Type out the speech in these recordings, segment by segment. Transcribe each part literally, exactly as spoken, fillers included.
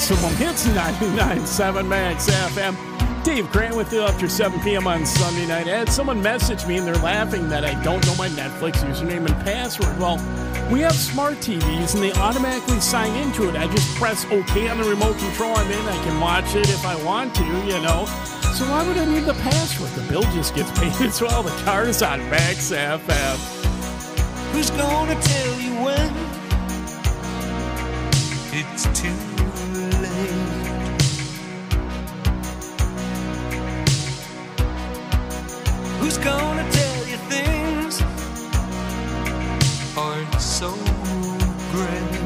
Maximum Hits ninety-nine point seven Max F M. Dave Grant with you after seven p.m. on Sunday night. I had someone message me and they're laughing that I don't know my Netflix username and password. Well, we have smart T Vs and they automatically sign into it. I just press OK on the remote control. I'm in. I can watch it if I want to, you know. So why would I need the password? The bill just gets paid as well. The car's on Max F M. Who's gonna tell you when it's too late? Who's gonna tell you things aren't so great?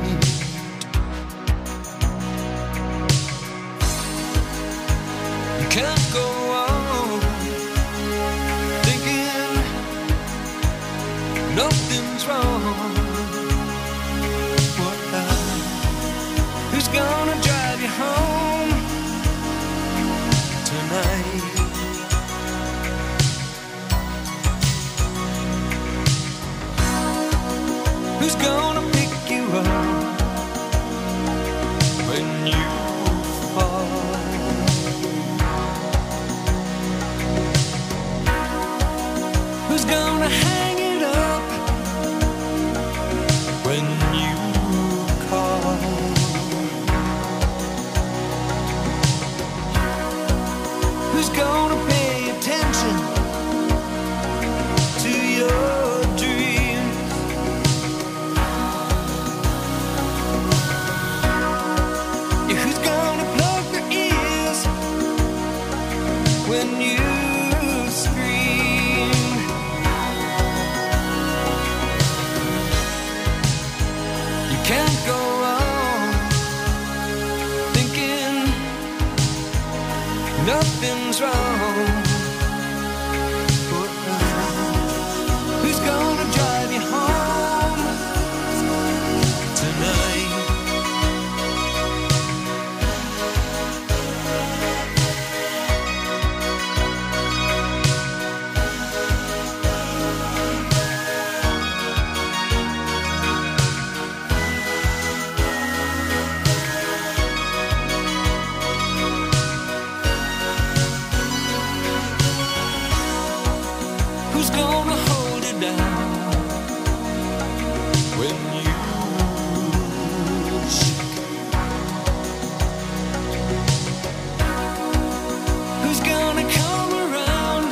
You can't go on thinking nothing's wrong. What now? Who's gonna drive you home tonight? Who's gonna pick you up when you fall? Who's gonna hang it up when you call? Who's gonna pay attention to your dreams? Yeah, who's gonna plug their ears when you scream? You can't go on thinking nothing's wrong. Who's gonna drive you home tonight? Who's gonna hold it down when you shake? Who's gonna come around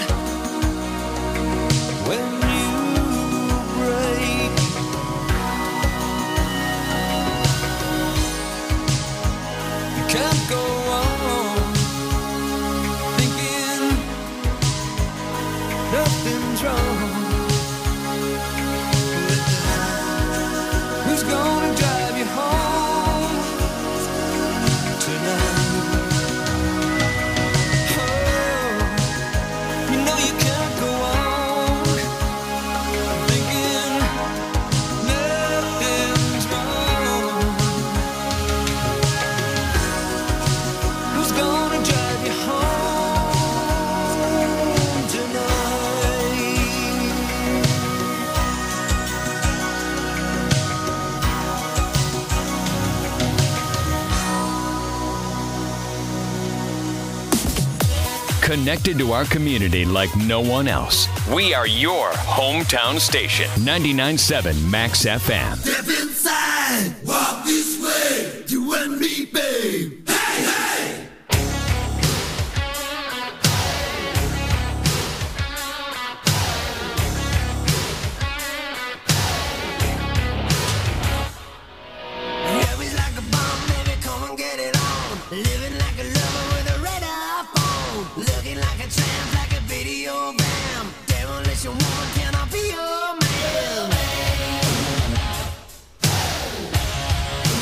when you break? You can't go on thinking nothing's wrong. Who's gonna drive you home tonight? Oh, you know you can't go on thinking nothing's wrong. Who's gonna drive you home tonight? Connected to our community like no one else. We are your hometown station. ninety-nine point seven Max F M. Step inside, walk this way, you and me, babe. Hey, hey! Yeah, we like a bomb, baby, come and get it on. Living like a lover with a radar phone. Looking like a tramp, like a video bam. Demolition woman, can I be your man?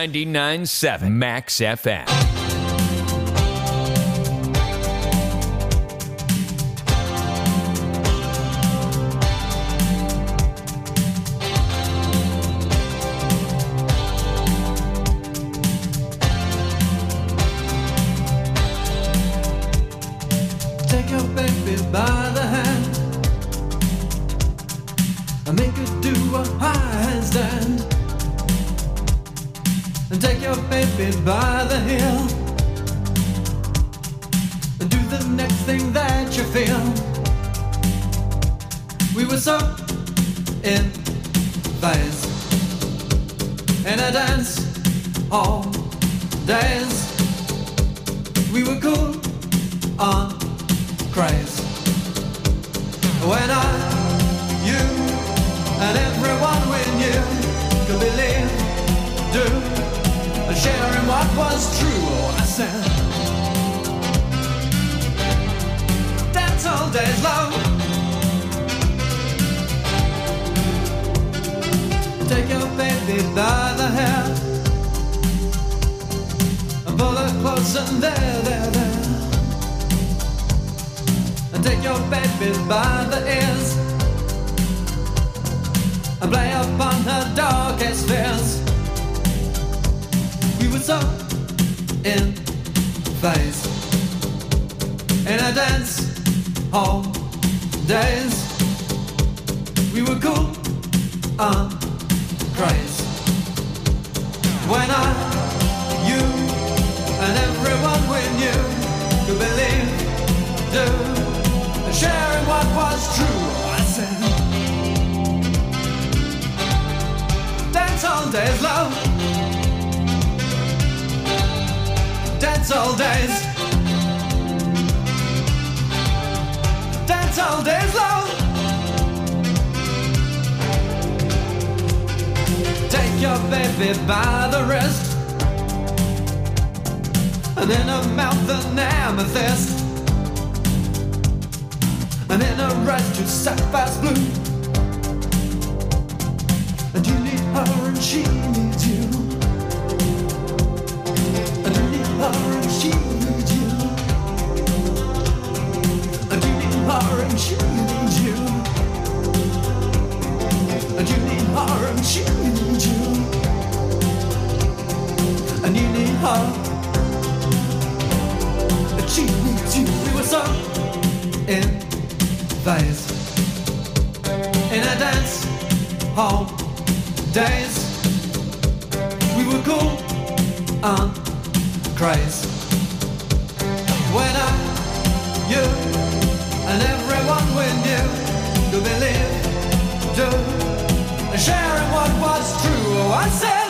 ninety-nine point seven Max F M. Take your baby by the hand and make her do a handstand. And take your baby by the heel and do the next thing that you feel. We were so in phase in a dance all days. We were cool on craze. When I, you, and everyone we knew could believe, do, and sharing what was true. Oh, I said, dance all days long. Take your baby by the hair and pull her close and there, there, there. And take your baby by the ears and play upon her darkest fears. We were so in phase in a dance hall days. We were cool on craze. When I, you, and everyone we knew could believe, do, and sharing what was true. I said, dance all days, love. Dance all days. Dance all days, love. Take your baby by the wrist and in her mouth an amethyst, and in her eyes two sapphires blue. And you need her and she needs you. And you need her and she needs you. And you need her and she needs you. And you need her and she needs you. And you need her and she needs you. We were so in phase in a dance hall days. We were cool on craze. When I, you, and everyone we knew could believe, do, and sharing what was true. Oh, I said,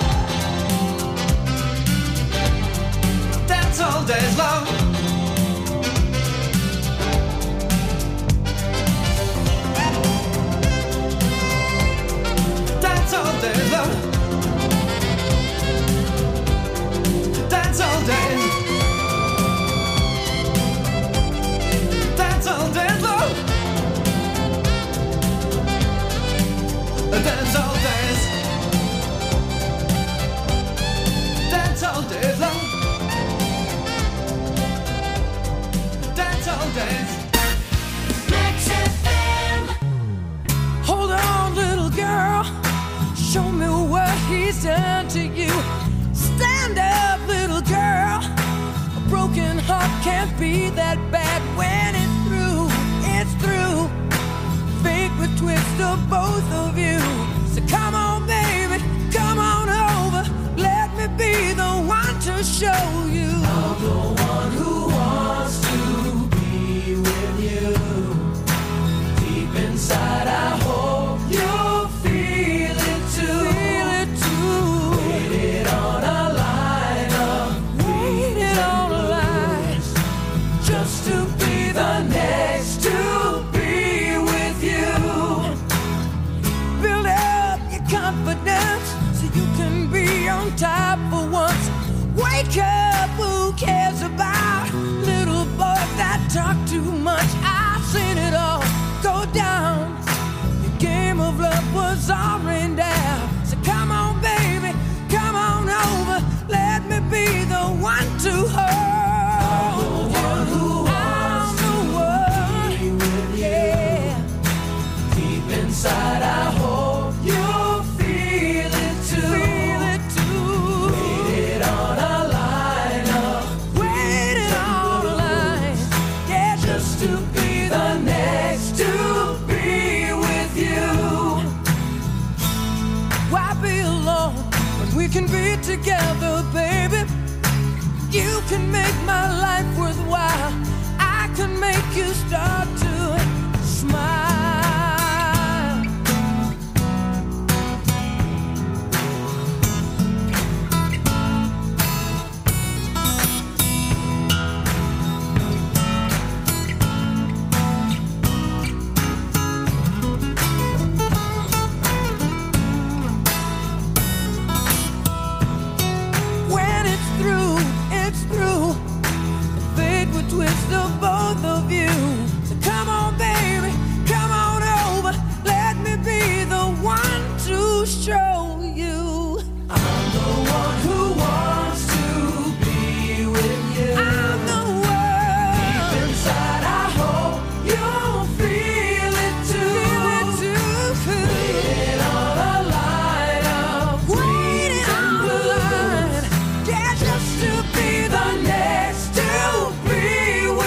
dance all days, love. Dance all days, love. Dance all days. Dance all days, love. Dance all days. Dance all days, love. Dance all days. Max F M. Hold on, little girl. Show me what he's done to you. Stand up, little girl. A broken heart can't be that bad when it's through. It's through. Fake the twist of both of you. So come on, baby, come on over. Let me be the one to show you. I'm the one who wants to be with you. Deep inside, I hope you'll feel it too. Feel it too. Waited on a line of waited on a line just to be the next to be with you. Build up your confidence so you can be on top for once. Wake up can make my life worthwhile. I can make you start to smile. Twist of both of you. So come on, baby, come on over. Let me be the one to show you. I'm the one who wants to be with you. I'm the one. Deep inside, I hope you'll feel it too. Feel it too. Waiting on a line of waiting on the line. Yeah, just to be the next to be.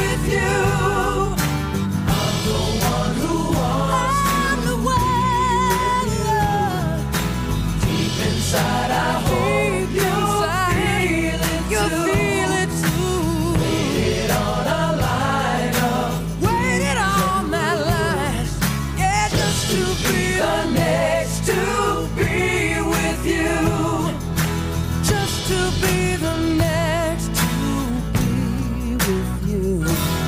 Inside, I hope you'll feel it you'll too. Feel it too. Waited on a line of waited on that line. Yeah, just to be the next to be with you. Just to be the next to be with you.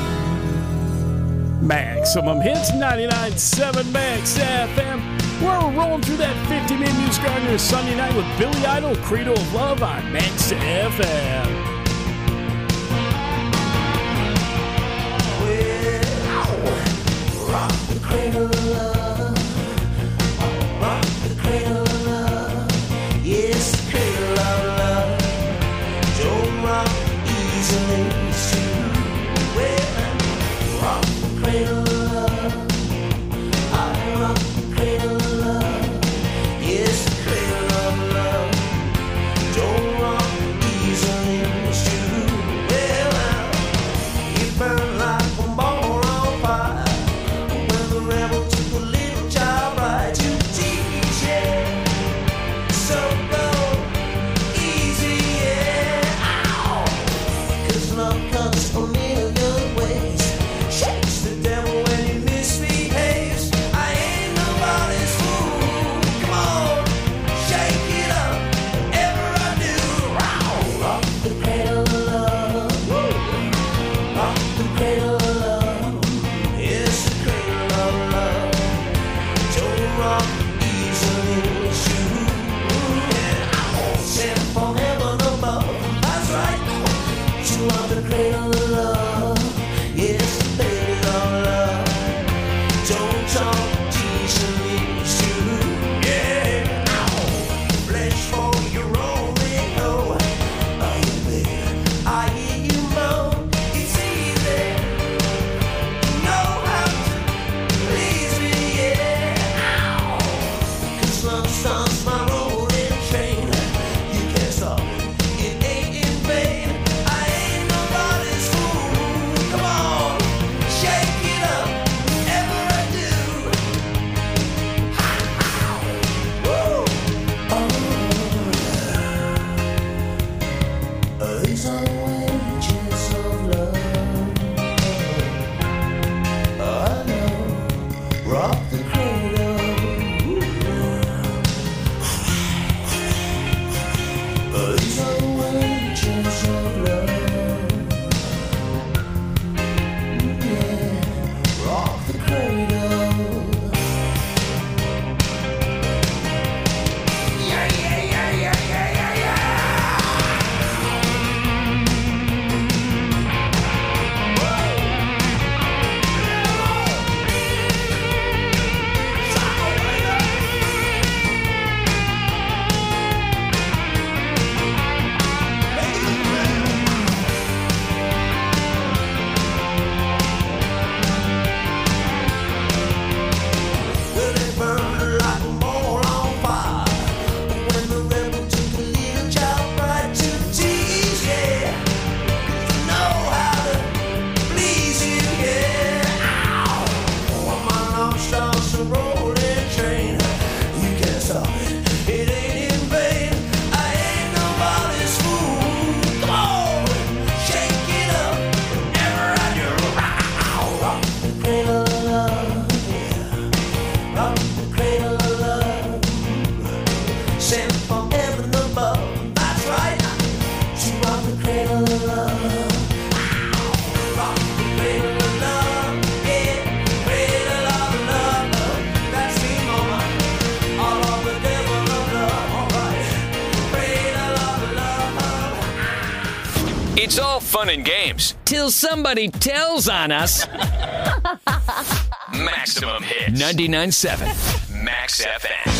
Maximum Hits ninety-nine point seven Max F M. We're rolling through that fifty-minute music on your Sunday night with Billy Idol, Cradle of Love on Max F M. Well, rock the cradle of love, rock the cradle of love, yes, the cradle of love, don't rock easily, it's true. Well, rock the cradle of love, I rock the cradle of love, yes, the cradle of love, don't rock easily, it's true. Well, you burn like a ball on fire, when the rebel took a little child right to teach it. So go easy, yeah, ow, 'cause love comes a million ways, shakes the devil when he misbehaves. I ain't nobody's fool, come on, shake it up, whatever I do. Rock the cradle of love, rock the cradle of love, yes, the cradle of love, don't rock easily, it's true. Yeah, I'm sent from heaven above, that's right, to rock the cradle of love, yes, the cradle of love, don't talk easily, it's true. Yeah, flesh for your own ego. Are you there? I hear you moan. It's easy. You know how to please me, yeah. 'Cause love starts my rolling train. You can't stop it. It ain't in vain. I ain't nobody's fool. Come on, It's all fun and games till somebody tells on us. Maximum Hits. ninety-nine point seven Max F M.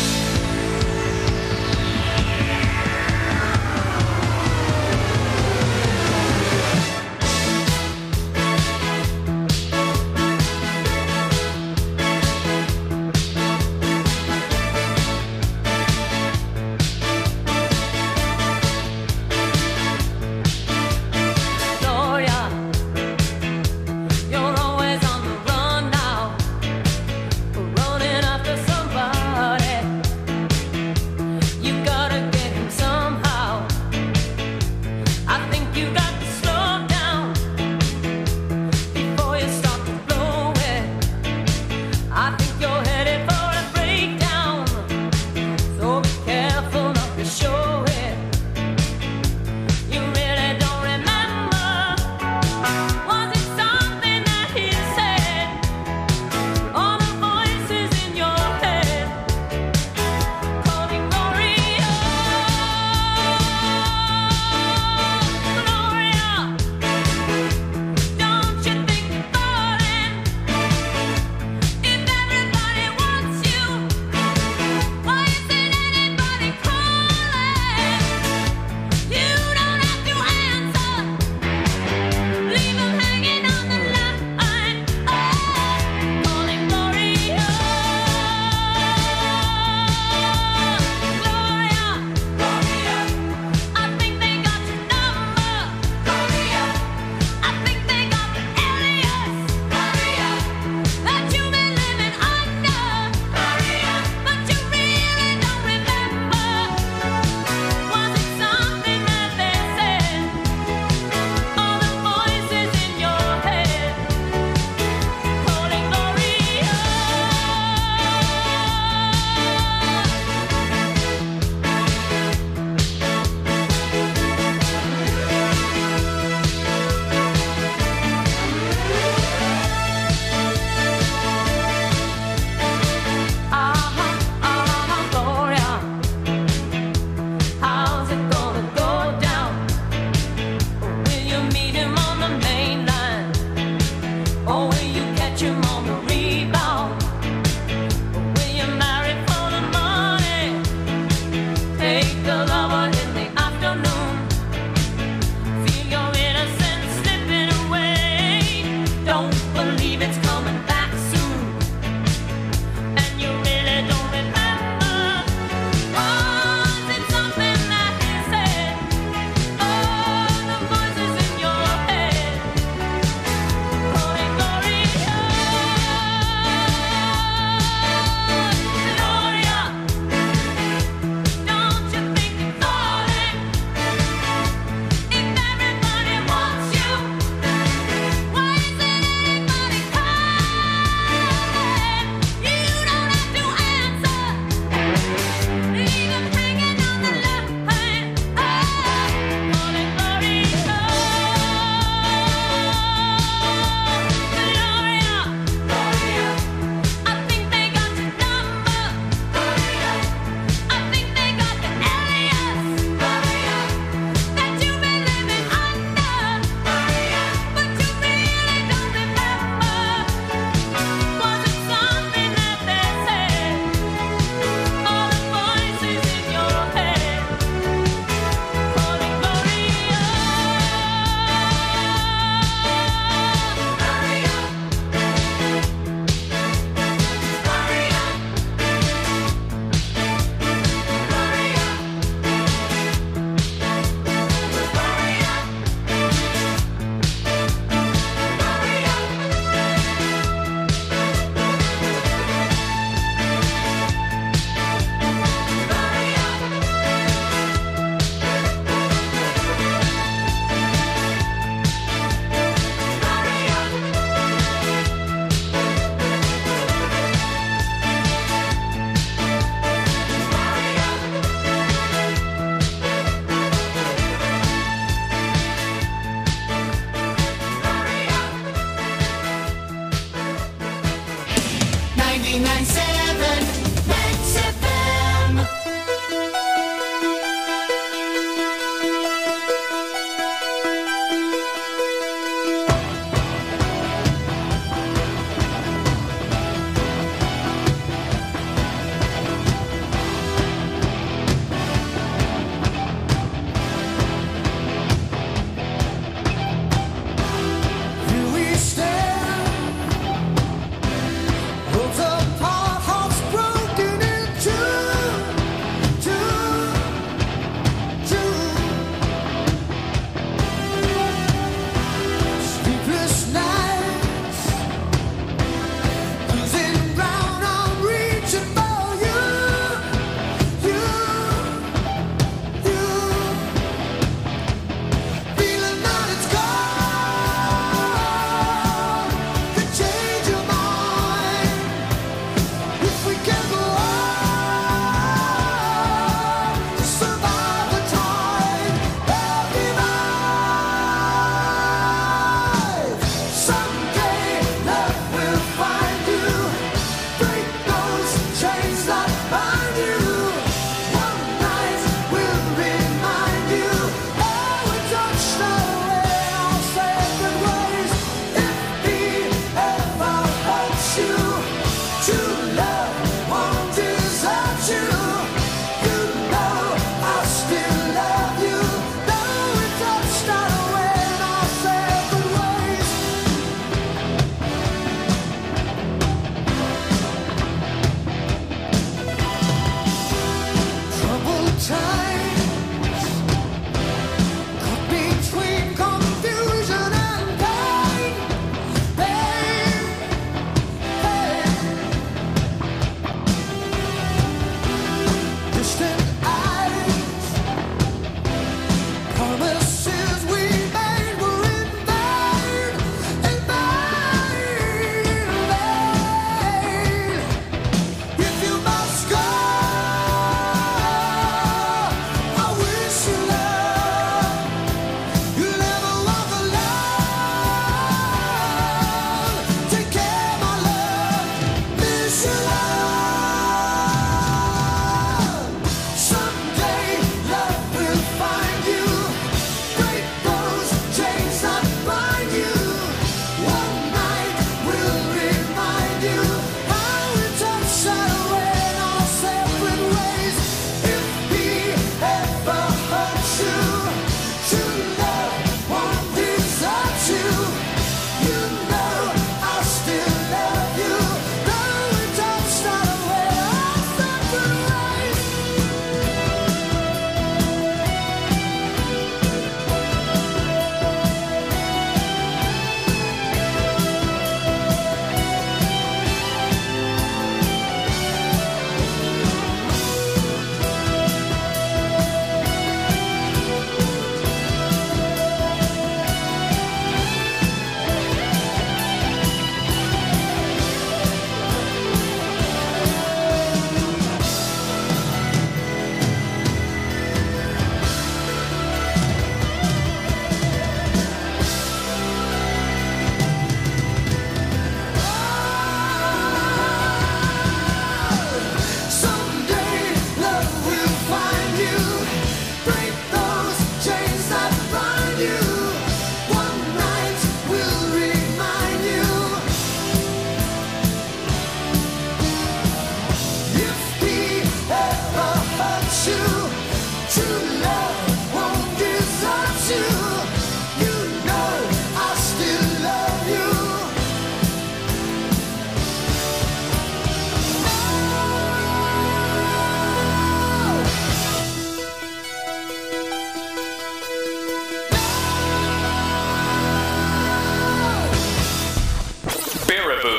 ninety-nine point seven Max F M.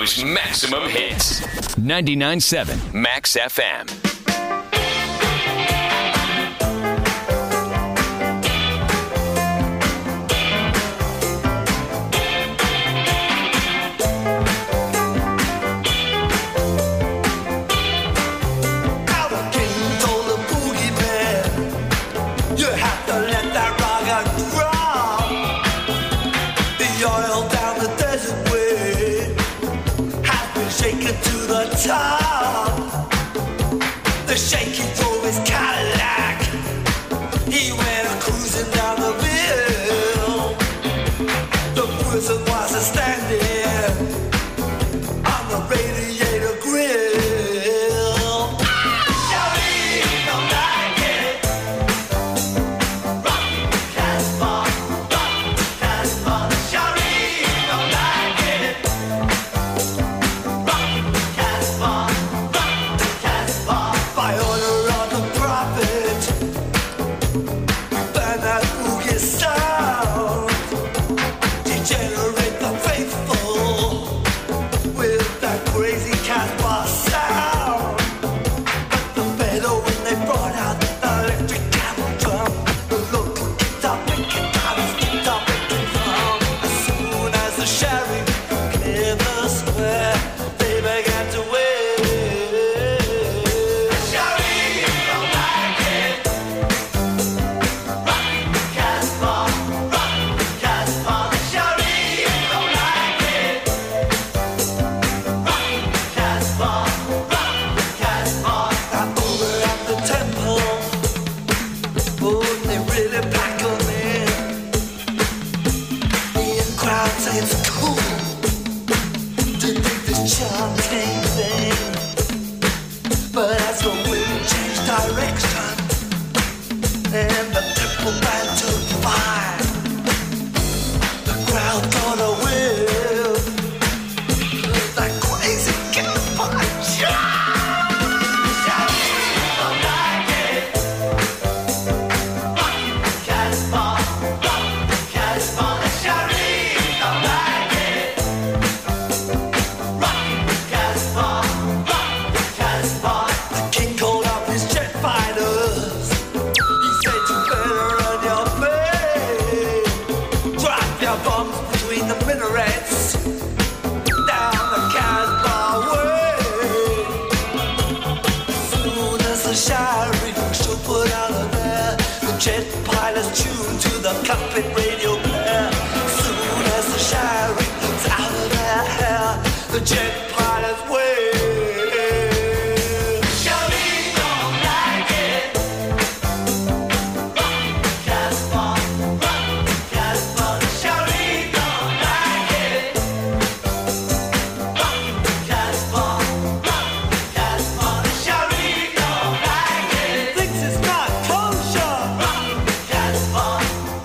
radio's maximum hits. ninety-nine point seven Max F M. Top. The shaky drove his Cadillac. He went a cruising down the hill. The person was a standing on the radiator grill. Shawty don't like it. Rock Casbah, rock Casbah. Shawty don't like it. By order of the prophet, ban that boogie sound. Degenerate the faithful with that crazy Casbah sound. But the better when they brought out the electric camel drum, the local guitar picking out his guitar picking drum. As soon as the sheriff cleared the square, they began to wait. Cockpit radio player. Soon as the sheriff's out of their hair, the jet pilots wait. Shawty don't like it. Rock Casbah, rock Casbah. Shawty don't like it. Rock Casbah, rock Casbah. Shawty don't like it. Thinks it's not kosher. Rock Casbah.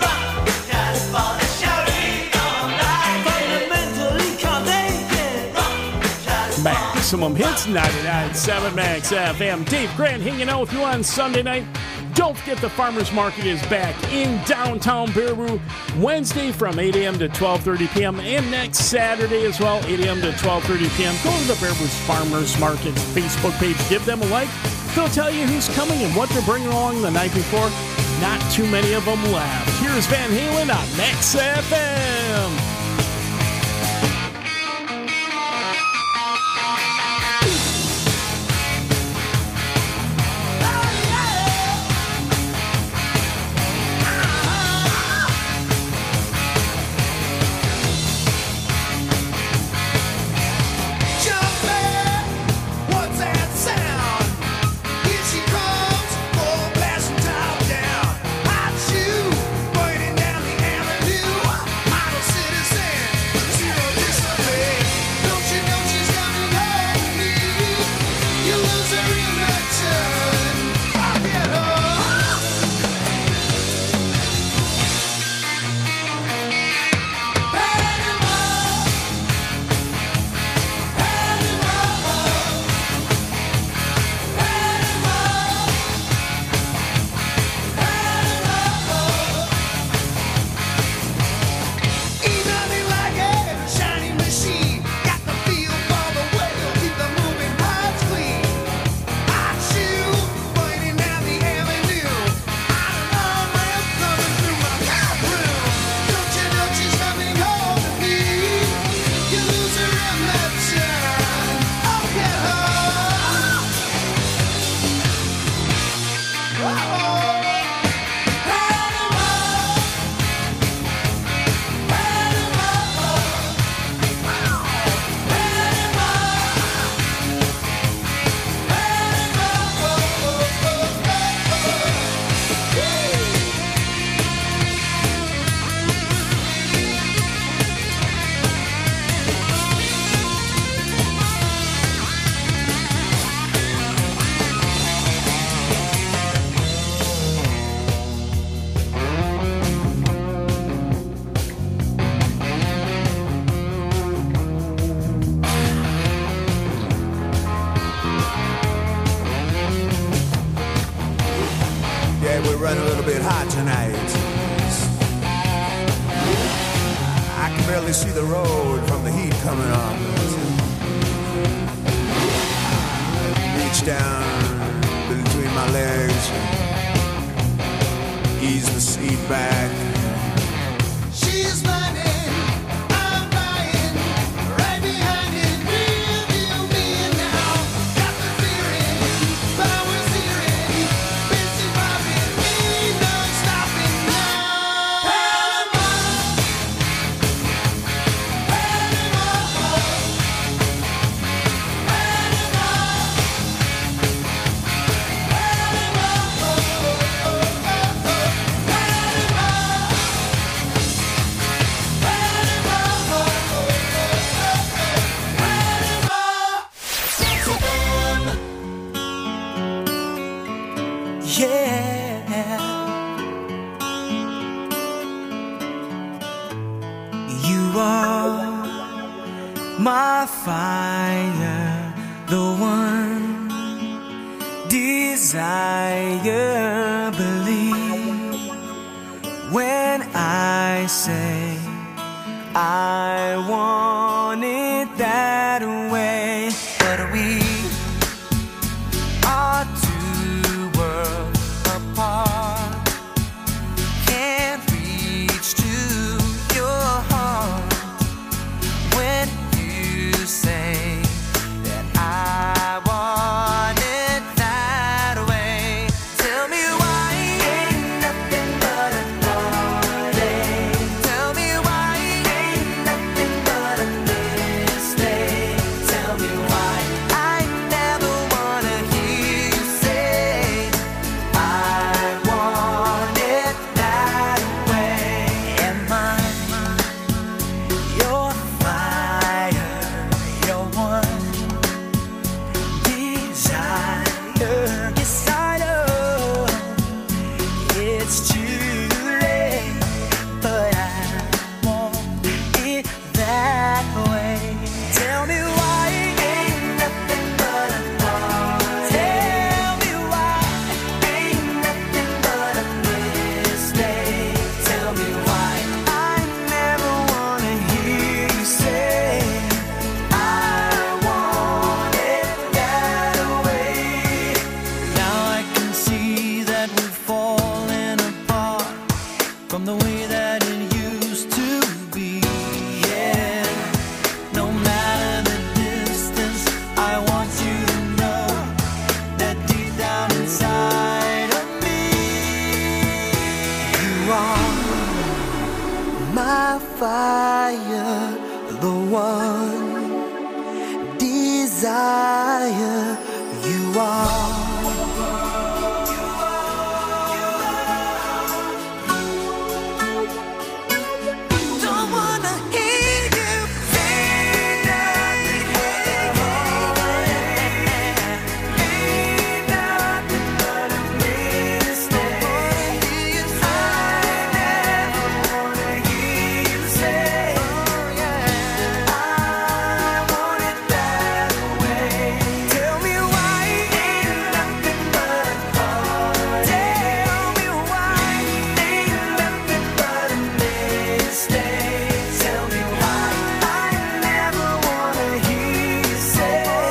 Maximum hits, ninety-nine point seven Max F M. Dave Grant hanging out with you on Sunday night. Don't forget the Farmers Market is back in downtown Baraboo Wednesday from eight a.m. to twelve thirty p.m. and next Saturday as well, eight a.m. to twelve thirty p.m. Go to the Baraboo's Farmers Market Facebook page. Give them a like. They'll tell you who's coming and what they're bringing along the night before. Not too many of them left. Here's Van Halen on Max F M. Citizen. bit hot tonight. I can barely see the road from the heat coming on. Reach down between my legs, ease the seat back. She's running, I'm buying, right behind it, real deal me now. Got the feeling, power steering, busy robbing, ain't no stopping now. Panama, Panama, Yeah, you are my fire, the one desire. Believe when I say I want it that way, but we are two worlds apart. Can't reach to your heart when you say that I want it that way. Tell me why ain't nothing but a heartache. Tell me why ain't nothing but a mistake. Tell me why I never wanna hear you say I want it that way. Am I your fire, your one desire? Yes, I know it's too late, but I want it that way. Tell me why ain't nothing but a heart. Tell me why ain't nothing but a mistake. Tell me why I never wanna hear you say I want it that way. Now I can see that we're falling apart from the way that it used to be. Yeah, no matter the distance, I want you to know that deep down inside of me, you are my fire, the one desire. You are. Don't wanna hear you say nothing. Ain't nothing but a mistake. I never wanna hear you say I want it that way. Tell me why ain't nothing but a heart. Tell me why ain't nothing but a mistake. Tell me why I never wanna hear you say I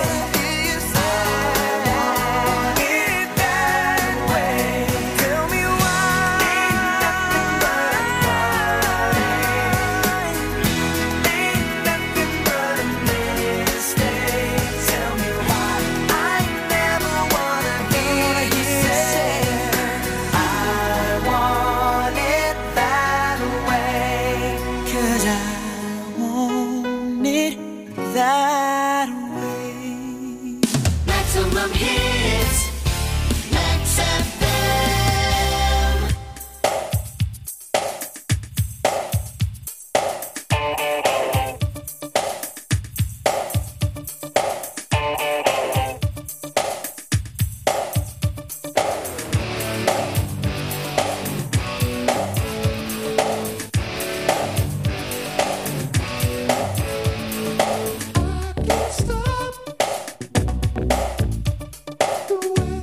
want it that way. Tell me why ain't nothing but a heart. Ain't nothing but a mistake. Tell me why I never wanna hear you say I want it that way. 'Cause I want it that way. Maximum hits, Max F M. Stop the way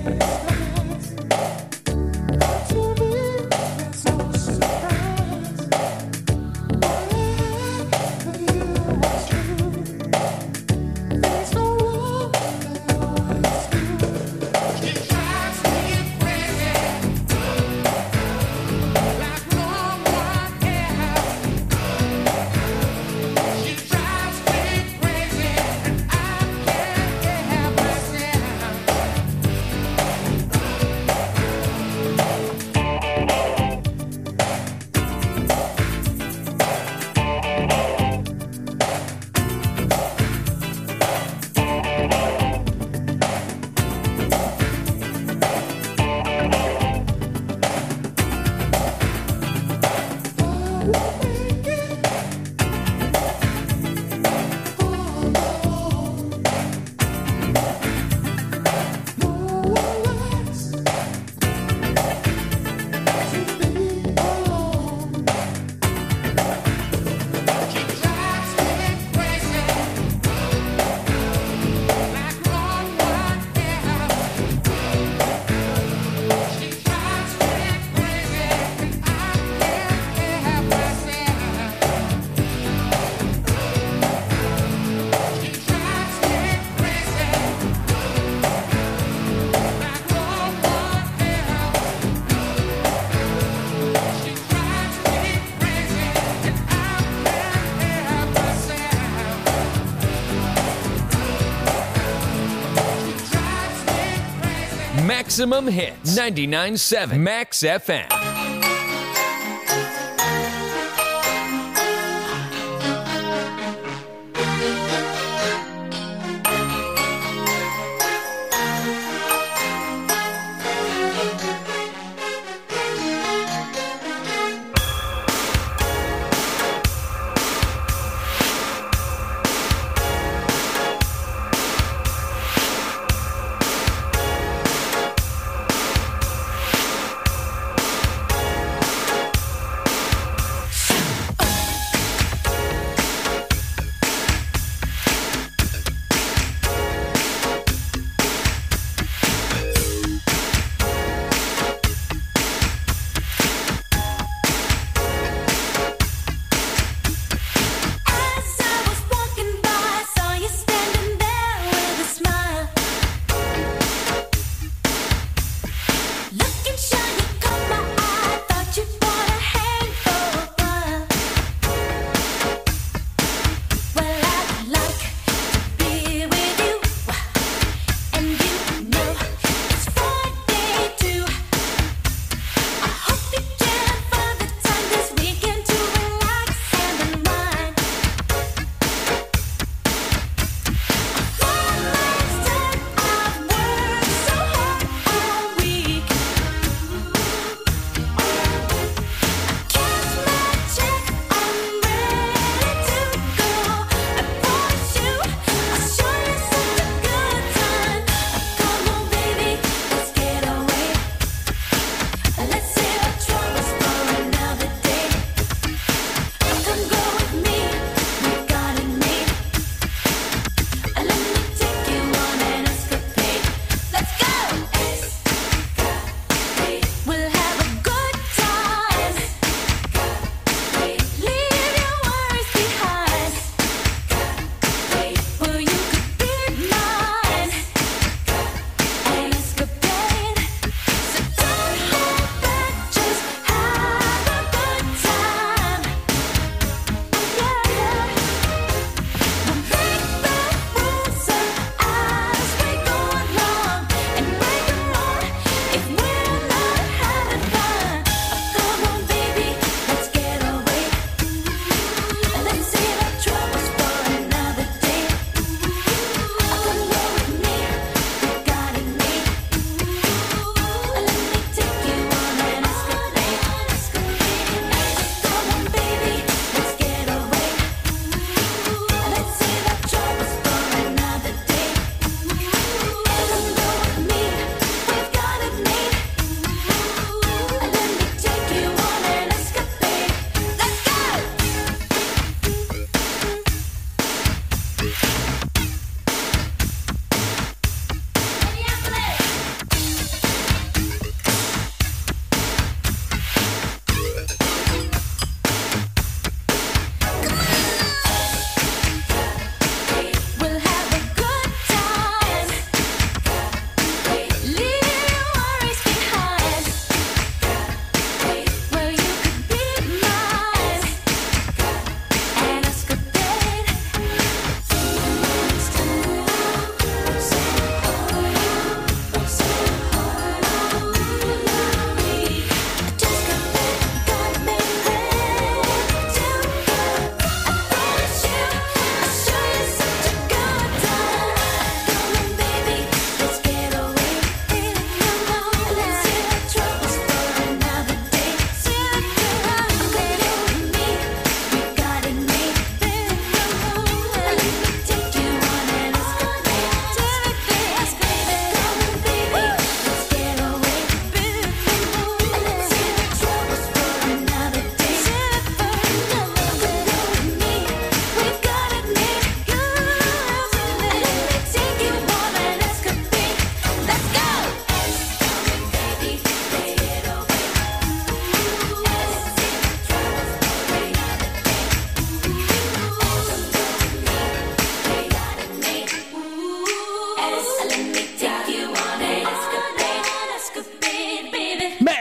Maximum Hits, ninety-nine point seven Max F M.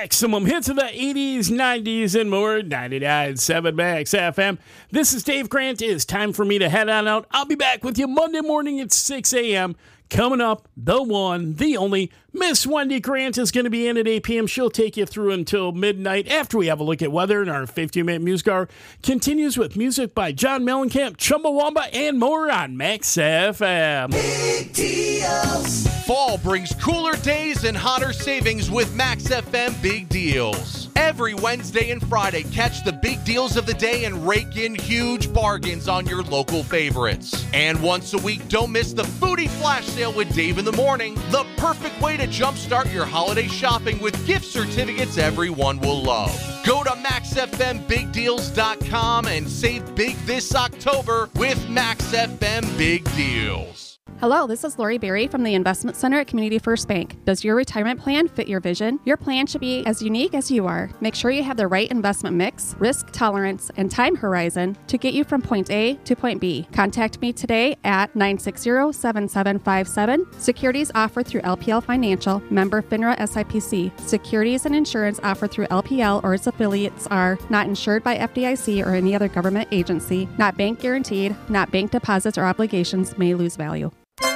Maximum hits of the eighties, nineties, and more. ninety-nine point seven Max F M. This is Dave Grant. It's time for me to head on out. I'll be back with you Monday morning at six a.m. Coming up, the one, the only, Miss Wendy Grant is going to be in at eight p.m. She'll take you through until midnight after we have a look at weather, and our fifteen-minute music hour continues with music by John Mellencamp, Chumbawamba, and more on Max F M. Big deals. Fall brings cooler days and hotter savings with Max F M Big Deals. Every Wednesday and Friday, catch the big deals of the day and rake in huge bargains on your local favorites. And once a week, don't miss the Foodie Flash Sale with Dave in the Morning, the perfect way to jumpstart your holiday shopping with gift certificates everyone will love. Go to max f m big deals dot com and save big this October with Max F M Big Deals. Hello, this is Lori Berry from the Investment Center at Community First Bank. Does your retirement plan fit your vision? Your plan should be as unique as you are. Make sure you have the right investment mix, risk tolerance, and time horizon to get you from point A to point B. Contact me today at nine six zero, seven seven five seven. Securities offered through L P L Financial, member FINRA S I P C. Securities and insurance offered through L P L or its affiliates are not insured by F D I C or any other government agency, not bank guaranteed, not bank deposits or obligations may lose value.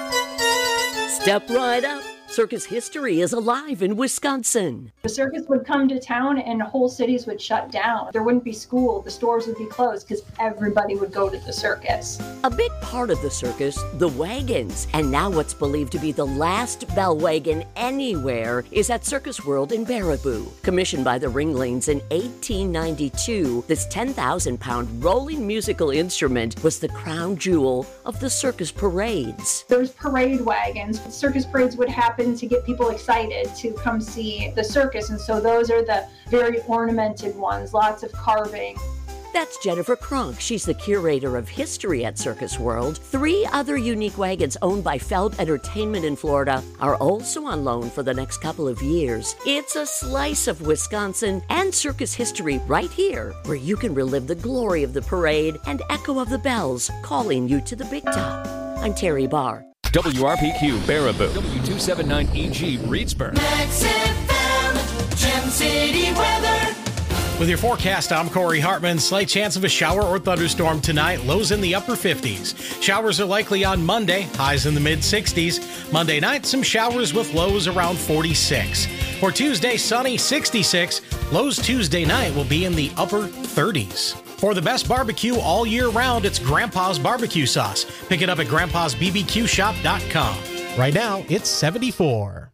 Step right up. Circus history is alive in Wisconsin. The circus would come to town and whole cities would shut down. There wouldn't be school, the stores would be closed because everybody would go to the circus. A big part of the circus, the wagons. And now what's believed to be the last bell wagon anywhere is at Circus World in Baraboo. Commissioned by the Ringlings in eighteen ninety-two, this ten thousand pound rolling musical instrument was the crown jewel of the circus parades. There's parade wagons. Circus parades would happen to get people excited to come see the circus, and so those are the very ornamented ones, lots of carving. That's Jennifer Kronk. She's the curator of history at Circus World. Three other unique wagons owned by Feld Entertainment in Florida are also on loan for the next couple of years. It's a slice of Wisconsin and circus history right here, where you can relive the glory of the parade and echo of the bells calling you to the big top. I'm Terry Barr. W R P Q Baraboo, W two seventy-nine E G Reedsburg. Max F M, Gem City weather. With your forecast, I'm Corey Hartman. Slight chance of a shower or thunderstorm tonight. Lows in the upper fifties. Showers are likely on Monday. Highs in the mid sixties. Monday night, some showers with lows around forty-six. For Tuesday, sunny, sixty-six. Lows Tuesday night will be in the upper thirties. For the best barbecue all year round, it's Grandpa's Barbecue Sauce. Pick it up at grandpas b b q shop dot com. Right now, it's seventy-four.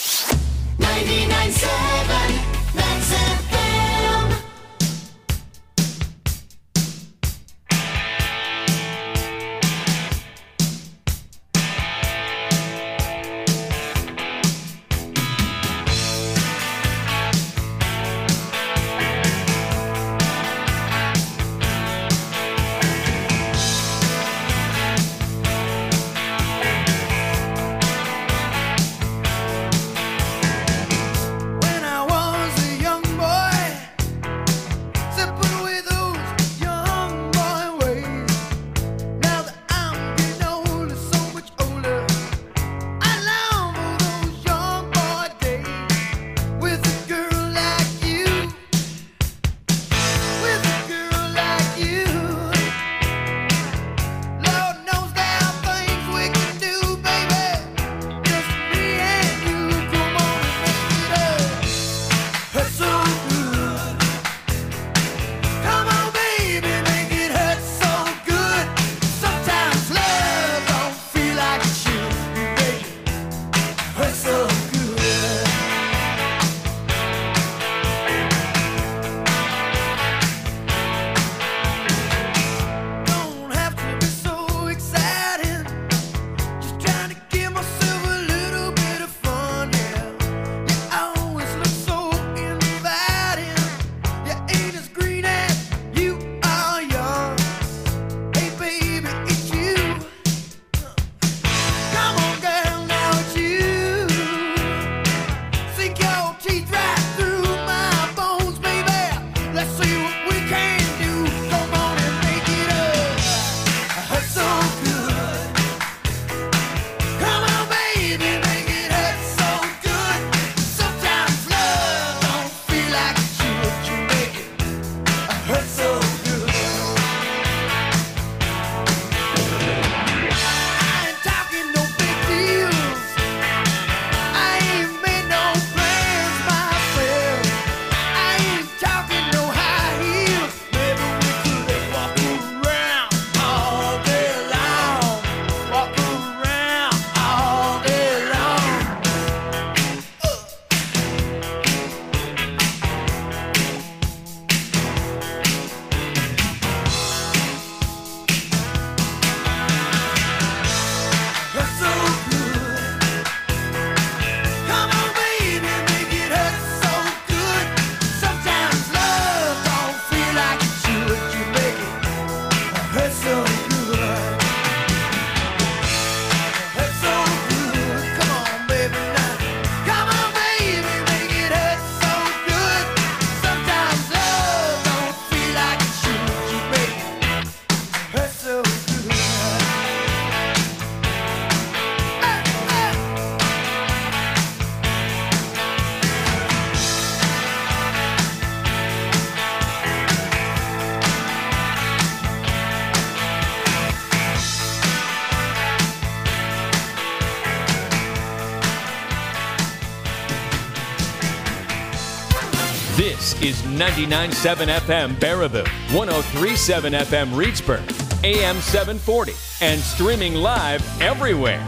ninety-nine point seven Max F M. When I This is ninety-nine point seven F M Baraboo, one oh three point seven F M Reedsburg, A M seven forty, and streaming live everywhere.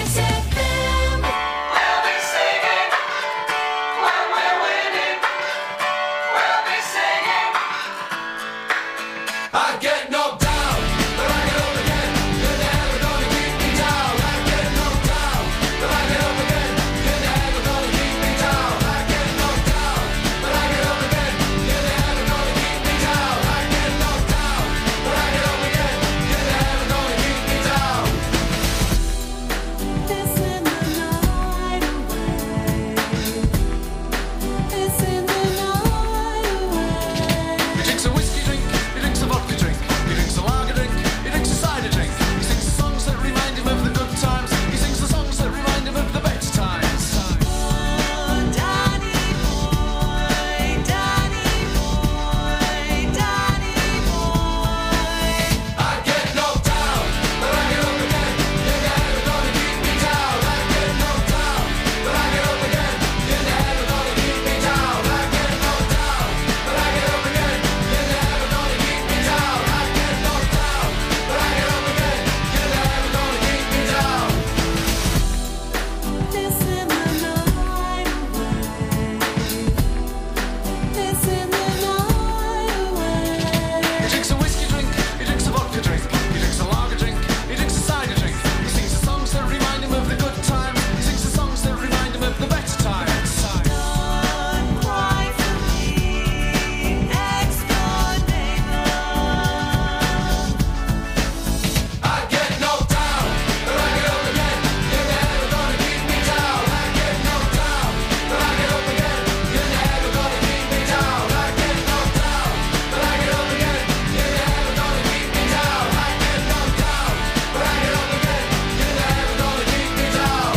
I get knocked down, but I get up again. You're never gonna keep me down. I get knocked down, but I get up again. You're never gonna keep me down. I get knocked down, but I get up again. You're never gonna keep me down. I get knocked down, but I get up again. You're never gonna keep me down. It's in the night away. It's in the night away. He drinks a whiskey drink. He drinks a vodka drink, he drinks a lager drink, he drinks a cider drink. He sings the songs that remind him of the good times. He sings the songs that remind him of the best times. Oh, Danny boy, Danny boy, Danny boy. I get knocked down, but I get up again. You're never gonna keep me down. I get knocked down, but I get up again. You're never gonna keep me down. I get knocked down, but I get up again. You're never gonna keep me down. I get knocked down, but I get up again. You're never gonna keep me down. It's in the night away. It's in the night away. He drinks a whiskey drink, he drinks a vodka drink, he drinks a lager drink, he drinks a cider drink. He sings the songs that remind him of the good times. He sings the songs that remind him of the better times. Don't cry for me, ex-con neighbor. I get knocked down, but I get up again. You're never gonna keep me down. I get knocked down, but I get up again. You're never gonna keep me down. I get knocked down, but I get up again. You're never gonna keep me down. I get knocked down, but I get up again. You're never gonna keep me down.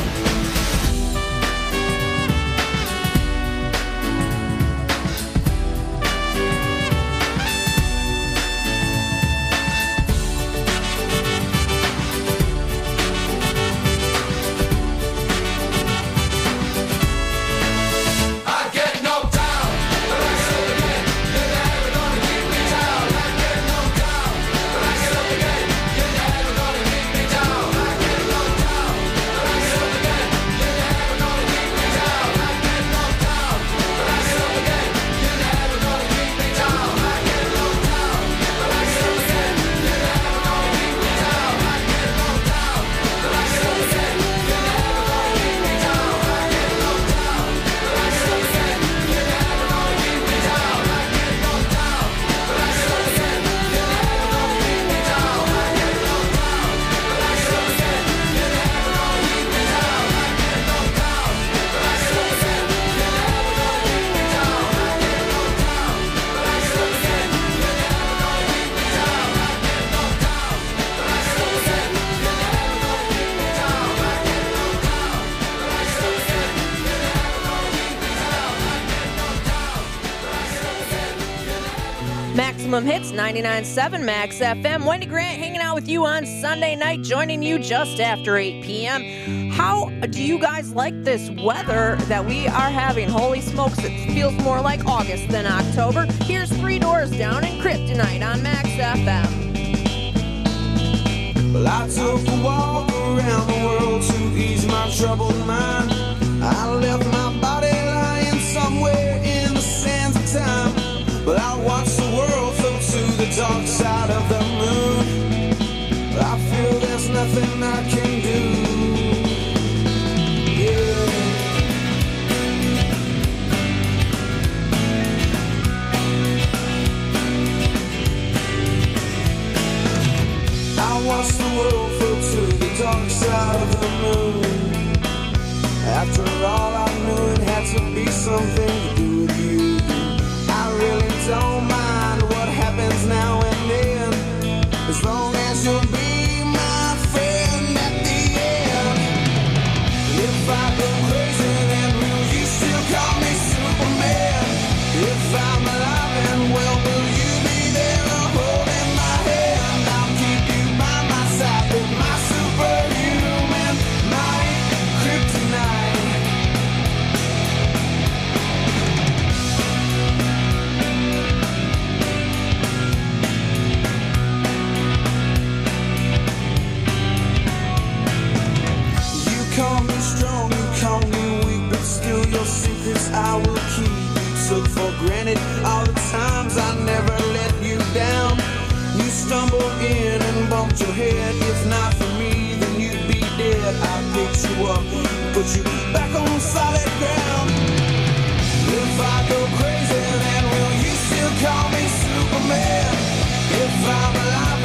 I get knocked down, but I get up again. You're never gonna keep me down. I get knocked down, but I get up again. You're never gonna keep me down. I get knocked down, but I get up again. You're never gonna keep me down. I get knocked down, but I get up again. You're never gonna keep me down. I get knocked down, but I get up again. You're never gonna keep me down. I get knocked down, but I get up again. You're never gonna keep me down. I get knocked down, but I get up again. You're never gonna keep me down. I get knocked down, but I get up again. You're never gonna keep me down. I get knocked down, but I get up again. You're never gonna keep me down. I get knocked down, but I get up again. You're never gonna keep me down. I get knocked down, but I get up again. You're never gonna keep me down. I get knocked down, but I get up again. You're never gonna keep me down. I get knocked down, but I get up again. You're never gonna keep me down. I get knocked down, but I get up again. Maximum Hits, ninety-nine point seven Max F M. Wendy Grant hanging out with you on Sunday night, joining you just after eight p.m. How do you guys like this weather that we are having? Holy smokes, it feels more like August than October. Here's Three Doors Down and Kryptonite on Max F M. Well, I took a walk around the world to ease my troubled mind. I left my body lying somewhere in the sands of time. But I watched the world float to the dark side of the moon. I feel there's nothing I can do. Yeah. I watched the world float to the dark side of the moon. After all, I knew it had to be something to do with you. I really don't mind what happens now and then, as long as you'll be my friend at the end. If I go crazy, then will you still call me Superman? If I'm alive and well, will you be there holding my hand? I'll keep you by my side with my superhuman might, kryptonite. secrets I will keep. Took for granted all the times I never let you down. You stumbled in and bumped your head. If not for me, then you'd be dead. I picked you up, put you back on solid ground. If I go crazy, then will you still call me Superman? If I'm alive